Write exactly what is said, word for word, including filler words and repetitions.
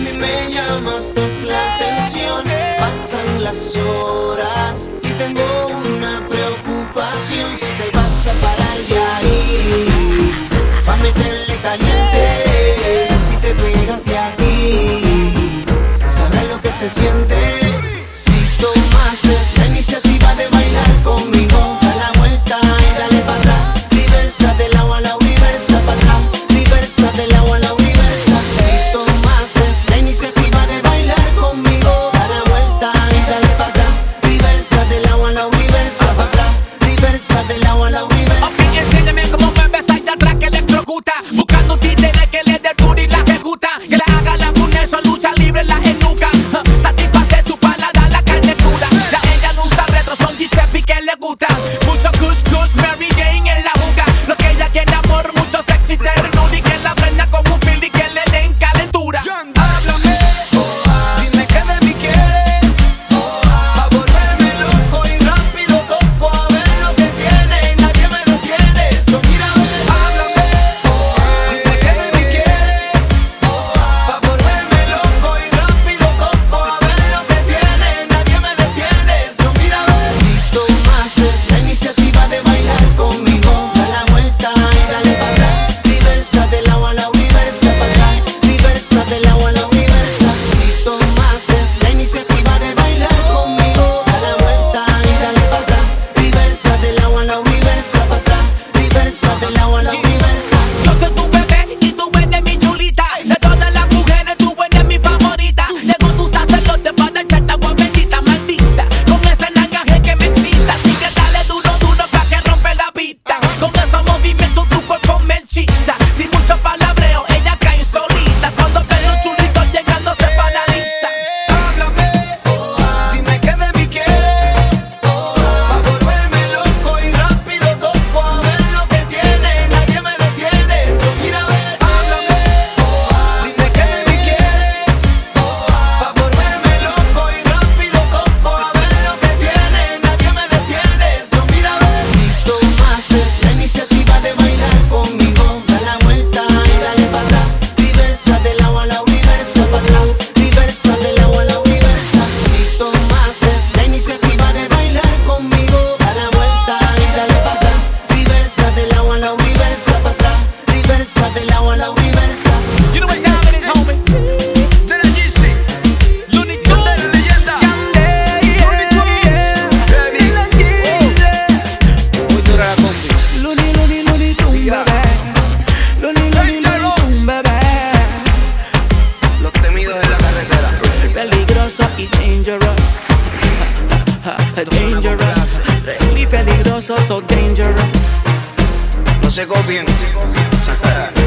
mí me llamaste la atención. Pasan las horas y tengo una preocupación. Si te vas a parar de ahí, pa' meterle caliente. Si te pegas de aquí, sabrás lo que se siente. Si tomaste la iniciativa de bailar conmigo, da la vuelta y dale para atrás. Diversa del agua a la universa, para atrás. Diversa del agua a la universa. Si tomaste la iniciativa de bailar conmigo, da la vuelta y dale para atrás. Diversa del agua a la universa, para atrás. Diversa del agua a la universa. Ok, enséñame cómo mueves ahí de atrás que electrocuta. Buscando un títere que le dé duro y la ejecuta. Que le haga la funeso, lucha libre en la enuca. Satisface su paladar, la carne cruda. Ya ella no usa retro, son Giuseppe que le gusta. Mucho kush kush, Mary Jane en la juca. Lo que ella quiere amor, mucho sexy ternura. Y que la prenda como un fili que le den calentura. Háblame, oh, ah, dime que de mí quieres, oh, ah, pa' volverme loco y rápido toco a ver lo que tiene y nadie me lo tiene. So mira, háblame, oh, ah, dime que de mí quieres, oh, ah, pa' volverme loco y rápido toco a ver lo que tiene y nadie me detiene. So mira, si tomaste la iniciativa de bailar conmigo, da la vuelta y dale para atrás. Diversa del agua a la universa, para atrás. Diversa del agua a la universa. Si tomaste la iniciativa de bailar conmigo, da la vuelta y dale para atrás. Diversa del agua a la universa, para atrás. Diversa del agua a la universa. Yo soy tu bebé y tú eres mi chulita. De todas las mujeres tú eres mi favorita. Llegó tu sacerdote para echarte agua bendita, maldita. Con ese nagaje que me excita. Así que dale duro, duro pa' que rompe la pista. Con esos movimientos tu cuerpo me hechiza. Sin mucho palabreo, ella cae solita. Cuando ve los chulitos llegando se paraliza. Háblame, oh, ah, dime que de mí quieres, oh, ah, pa' volverme loco y rápido toco a ver lo que tiene y nadie me detiene. So mira, háblame, oh, ah, dime que de mí quieres, oh, ah, pa' volverme loco y rápido toco a ver lo que tiene y nadie me detiene. So mira, si tomaste la iniciativa de bailar conmigo, da la vuelta y dale para atrás. Diversa del agua a la universa, para atrás. Diversa del agua a la universa. Si tomaste la iniciativa de bailar conmigo, da la vuelta y dale para atrás. Diversa del agua a la universa, para atrás. Diversa del agua a la universa. You know what time it is, homies? De la G C, Looney de Tunes. la leyenda, Looney Tunes, ready. Muy dura la combi. Looney, Looney, Looney Tunes, Ya. bebé. Looney, Looney, Looney Tunes, bebé. Los temidos en la carretera. Peligroso y dangerous. Dangerous. Really peligroso, so dangerous. No se copien.